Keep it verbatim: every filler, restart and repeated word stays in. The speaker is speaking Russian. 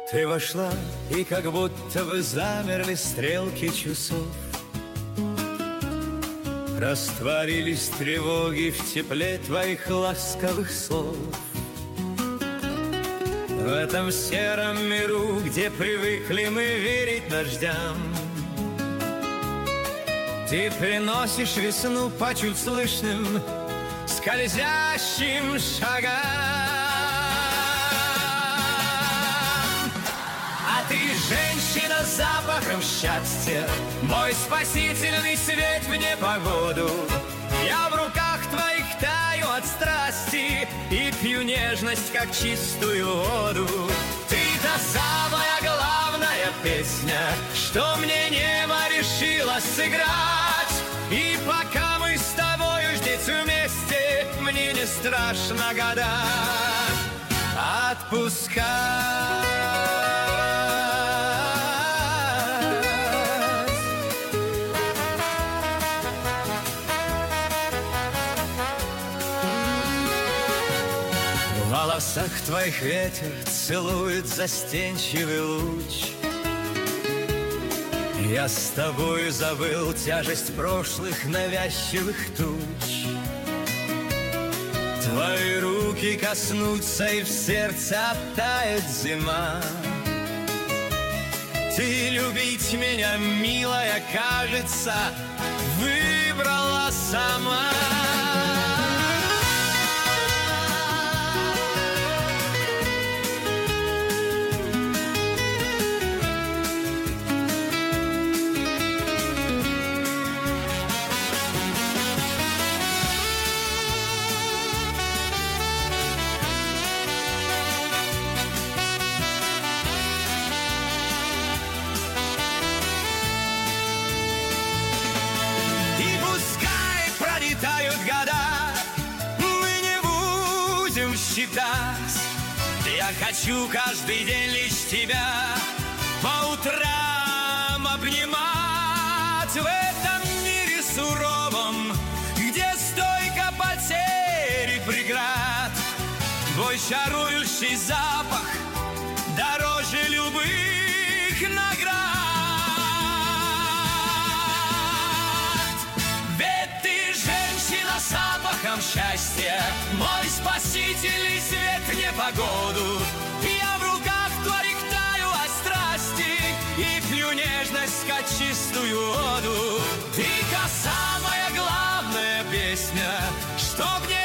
Ты вошла, и как будто бы замерли стрелки часов. Растворились тревоги в тепле твоих ласковых слов. В этом сером миру, где привыкли мы верить дождям, ты приносишь весну по чуть слышным скользящим шагам. А ты женщина с запахом счастья, мой спасительный свет в непогоду. Я в руках твоих таю от страсти и пью нежность, как чистую воду. Ты та самая главная песня, что мне небо решило сыграть. И пока мы с тобою здесь вместе, мне не страшно гадать, отпускать. В волосах твоих ветер целует застенчивый луч. Я с тобою забыл тяжесть прошлых навязчивых туч. Твои руки коснутся, и в сердце оттает зима. Ты любить меня, милая, кажется, выбрала сама. Я хочу каждый день лишь тебя по утрам обнимать. В этом мире суровом, где столько потерь и преград, твой чарующий запах дороже любых наград. Ведь ты женщина с запахом счастья, мой спасительный свет в непогоду. Я в руках твоих таю от страсти и пью нежность, как чистую воду. Ты та самая главная песня, что мне